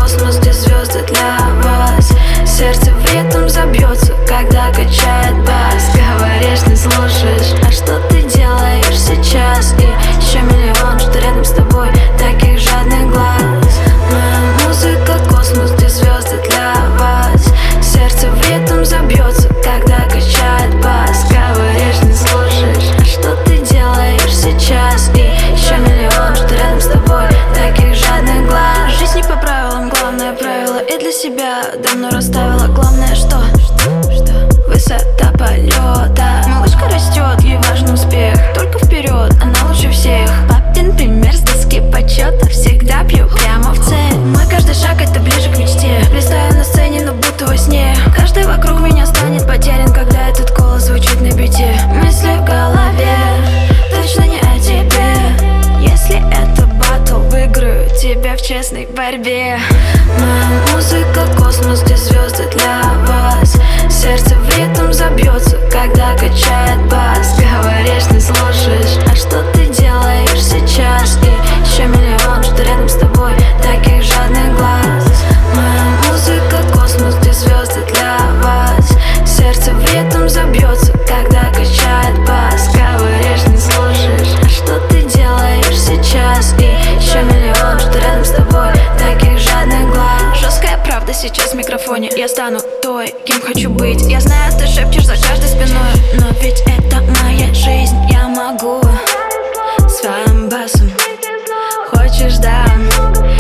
космос, где звезды для вас. Сердце в ритм забьется, когда качает бас. Говоришь, не слушаешь, а что ты делаешь сейчас? И еще миллион, что рядом с тобой таких жадных глаз. Моя музыка космос, где звезды для вас. Сердце в ритм забьется, когда качает бас. Говоришь, не слушаешь, а что ты делаешь сейчас? И еще миллион, что рядом с тобой таких жадных глаз. Жизнь не по правилам, главное правило и для себя давно расставила. Главное, что высота полета. Малышка растет, ей важен успех. Только вперед, она лучше всех. Папин пример с доски почета. Всегда пью прямо в цель. Мой каждый шаг это ближе к мечте. Блистаю на сцене, но будто во сне. Каждый вокруг меня станет потерян, когда этот голос звучит на бите. Мысли в голове, точно не о тебе. Если это батл, выиграю тебя в честной борьбе. Моя музыка космос, где звезды для вас. Сердце в ритм забьется, когда качает бас. Говоришь, не слушаешь, а что ты делаешь сейчас? И еще миллион, что рядом с тобой таких жадных глаз. Моя музыка космос, где звезды для вас. Сердце в ритм забьется, когда качает бас. Говоришь, не слушаешь, а что ты делаешь сейчас? И еще миллион, что рядом с тобой таких жадных глаз. Жесткая правда сейчас в микрофоне. Я стану той, кем хочу быть. Я знаю, ты шепчешь за каждой спиной, но ведь это моя жизнь. Я могу своим басом. Хочешь, да?